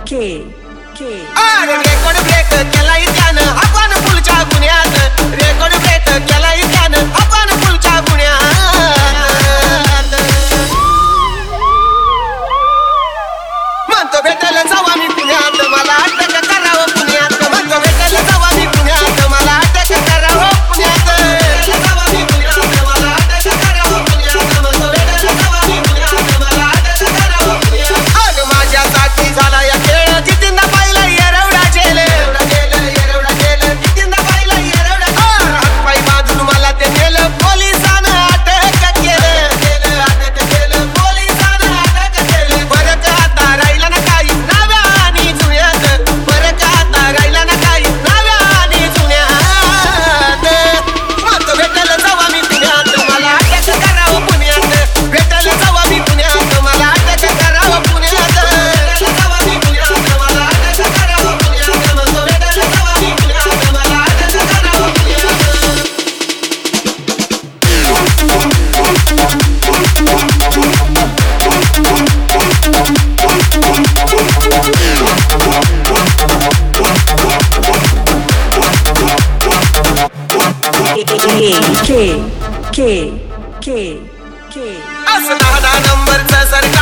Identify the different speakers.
Speaker 1: record break केलाय त्यानं आपण फुलच्या गुन्ह्यात रेकॉर्ड ब्रेक केलाय त्यानं आपण फुलच्या गुन्ह्यात म्हणतो भेटायला जावा मी पुण्यात मला अटक करावं पुण्यात म्हणतो भेटायला जावा मी पुण्यात मला अटक करावं पुण्यात जावा मी पुण्यात मला अटक करावं पुण्यात म्हणतो भेटायला जावा मी पुण्यात मला अटक करावं पुण्यात अग माझ्यासाठी झाला या खेळ जितींदा पाहिला येरवडा जेल येरवडा जेल जितींदा पाहिला येरवडा हातपाय बांधून मला ते नेलं पोलिसानं अटक केलं अटक केलं पोलिसानं अटक केलं बरं का आता राहिला ना काही नव्या आणि जुन्यात बरं का आता राहिला ना काही नव्या आणि जुन्यात मग भेटायला जावा मी पुण्यात मला अटक करावं पुण्यात भेटायला जावा मी पुण्यात मला अटक करावं पुण्यात जावा मी पुण्यात मला अटक करावं पुण्यात म्हणतो भेटायला जावा मी पुण्यात मला अटक करावं पुण्यात असं 10 नंबरचा सरकार